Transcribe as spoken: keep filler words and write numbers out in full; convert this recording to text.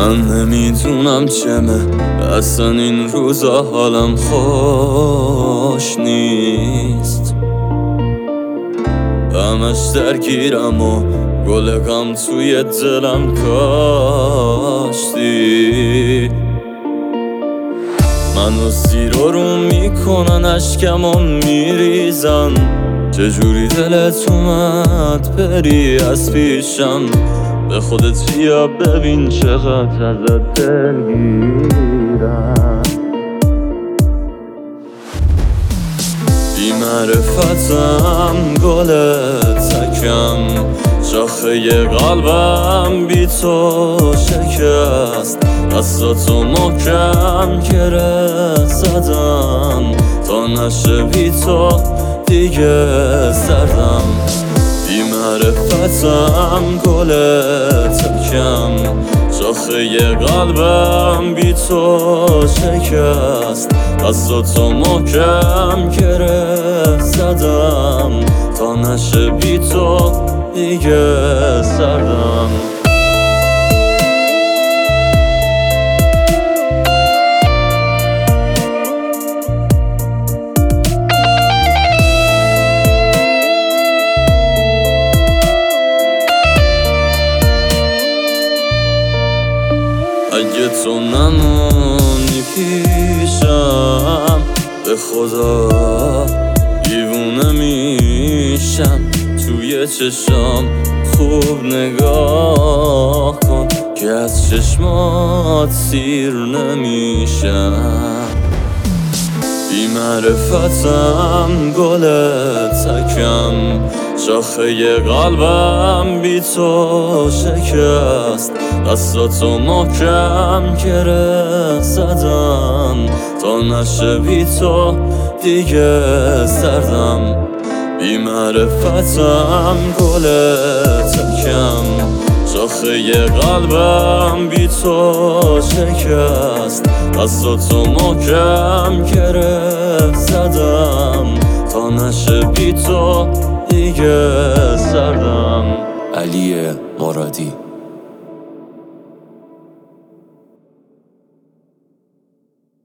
من نمیدونم چمه اصلا این روزا حالم خوش نیست، همش درگیرم و گل غم توی دلم کاشتی. منو زیر و رو میکنن اشکم و میریزن، چجوری دلت اومد بری از پیشم؟ به خودت بیا ببین چقدر ازت دلگیرم. بی معرفتم گل تکم، شاخه قلبم بی تو شکست، دستاتو محکم گره زدم تا نشه بی تو دیگه سردم. بی معرفتم گل تکم، شاخه قلبم بی تو شکست، دستاتو محکم گره زدم تا نشه بی تو دیگه سردم. اگه تو نمونی پیشم به خدا دیوونه میشم. توی چشام خوب نگاه کن که از چشمات سیر نمیشم. بی معرفتم گل تکم، شاخه قلبم بی تو شکست، دستاتو محکم گره زدم تا نشه بی تو دیگه سردم. بی معرفتم گل تکم، شاخه قلبم بی تو شکست، دستاتو محکم گره زدم تا نشه بی تو دیگه سردم. علی مرادی.